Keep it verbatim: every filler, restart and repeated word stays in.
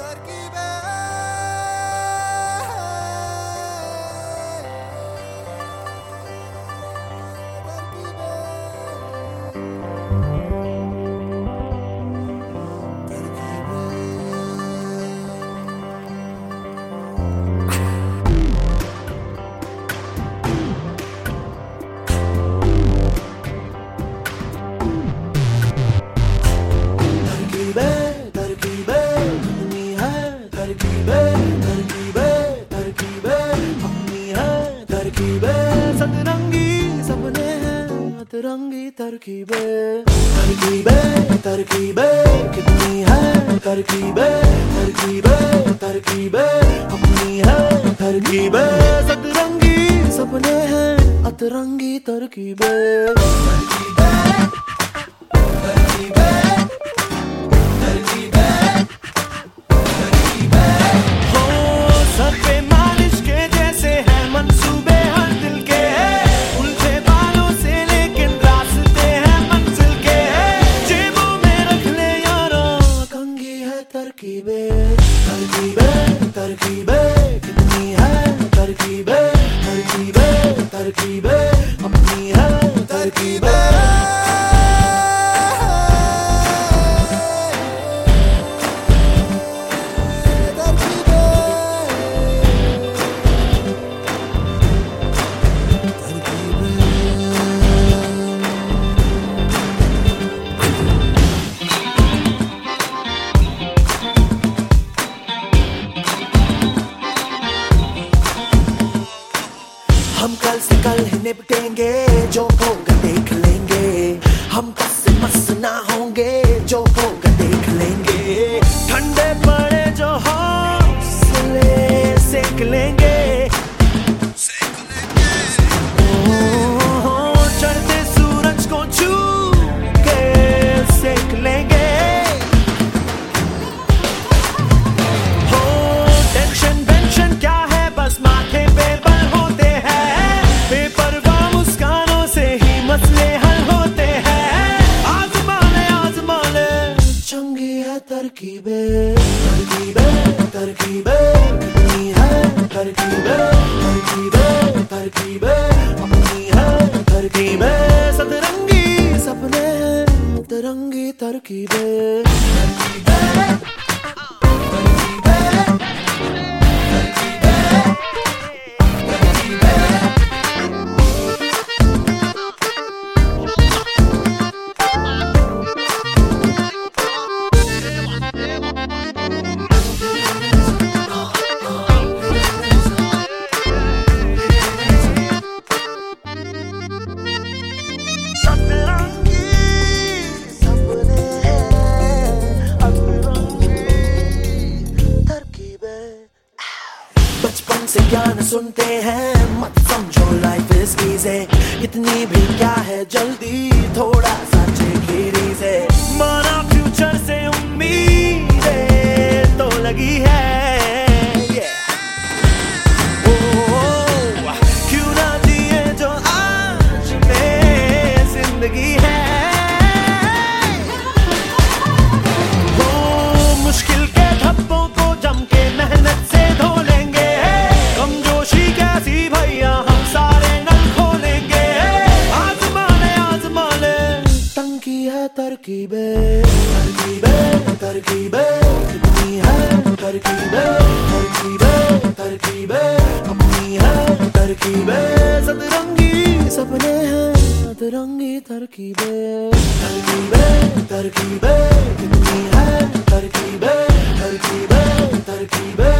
रंगी तरकीबें तरकीबें तरकीबें कितनी है तरकीबें तरकीबें तरकीबें अपनी है तरकीबें सतरंगी सपने हैं अतरंगी तरकीबें तरकीबें तरकीबें तरकीबें तरकीबें हो सर पे मालिश के जैसे हैं मंसूबे हर दिल के उलझे बालों से लेकिन रास्ते हैं मंजिल के जेबों में रख ले यारो कंघी है तरकीबें तरकीबें तरकीबें कितनी है तरकीबें तरकीबें तरकीबें अपनी है तरकीबें हम कल से कल ही निपटेंगे जो होगा देख लेंगे हम कस से मस ना होंगे जो होगा देख लेंगे ठंडे पड़े जो हौसले सेक लेंगे चढ़ते सूरज को छू के सेक लेंगे हो टेंशन वेंशन क्या है बस माथे पे बल होते मसले हल होते हैं आजमा ले आजमा ले चंगी है तरकीबें तरकीबें तरकीबें कितनी है तरकीबें तरकीबें तरकीबें अपनी है तरकीबें सतरंगी सपने हैं तरंगी तरकीबें तरकीबें बचपन से ज्ञान सुनते हैं मत समझो लाइफ इज इजी इतनी भी क्या है जल्दी थोड़ा सा चेखीरी से माना फ्यूचर से उम्मीदें तो लगी है ओ, क्यों ना जिए जो आज में जिंदगी है ओ, मुश्किल के धब्बों को जम के मेहनत से धो लेंगे भैया हम सारे नल खोलेंगे आजमा ले आजमा ले तंगी है तरकीबें तरकीबें तरकीबें कितनी है तरकीबें तरकीबें तरकीबें अपनी है तरकीबें सतरंगी सपने हैं अतरंगी तरकीबें तरकीबें तरकीबें कितनी है तरकीबें तरकीबें तरकीबें